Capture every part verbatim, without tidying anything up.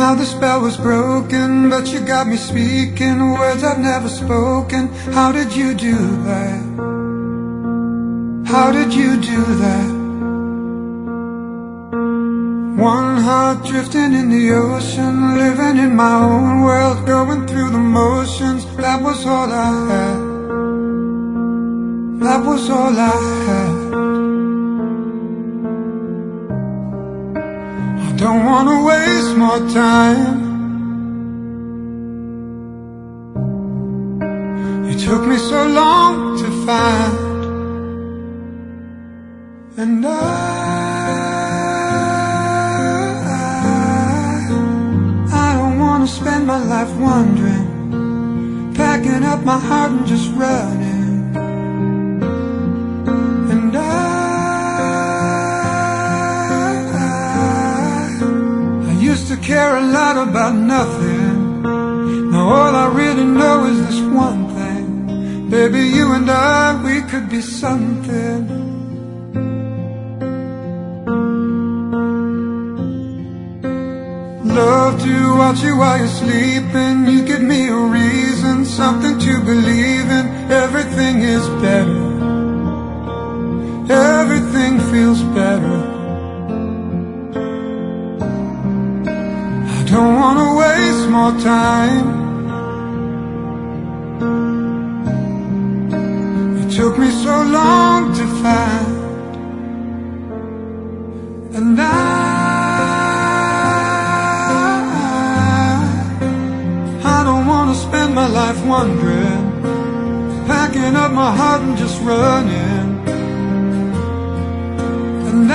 Now the spell was broken, but you got me speaking words I've never spoken. How did you do that? How did you do that? One heart drifting in the ocean, living in my own world, going through the motions. That was all I had. That was all I had. I don't wanna waste more time. You took me so long to find, and I spend my life wondering, packing up my heart and just running. And I, I used to care a lot about nothing. Now all I really know is this one thing. Baby, you and I, we could be something. Love to watch you while you're sleeping. You give me a reason, something to believe in. Everything is better. Everything feels better. I don't wanna waste more time. It took me so long to find, and I spend my life wondering, packing up my heart and just running. And I,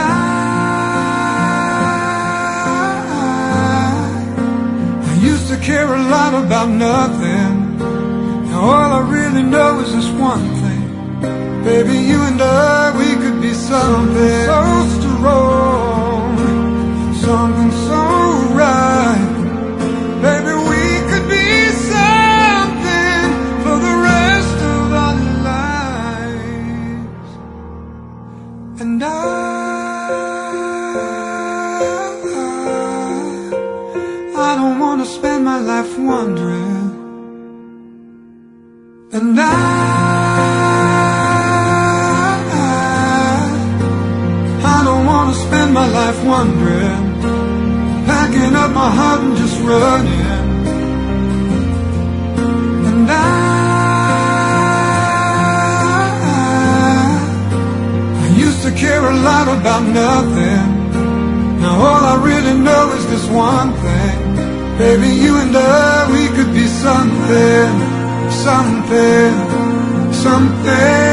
I used to care a lot about nothing. Now all I really know is this one thing. Baby, you and I, we could be something so strong, something so right. Baby, we could be something for the rest of our lives. And I, I don't want to spend my life wondering. And I, I don't want to spend my life wondering, packing up my heart and just running. And I, I used to care a lot about nothing. Now all I really know is this one thing. Baby, you and I, we could be something, something, something.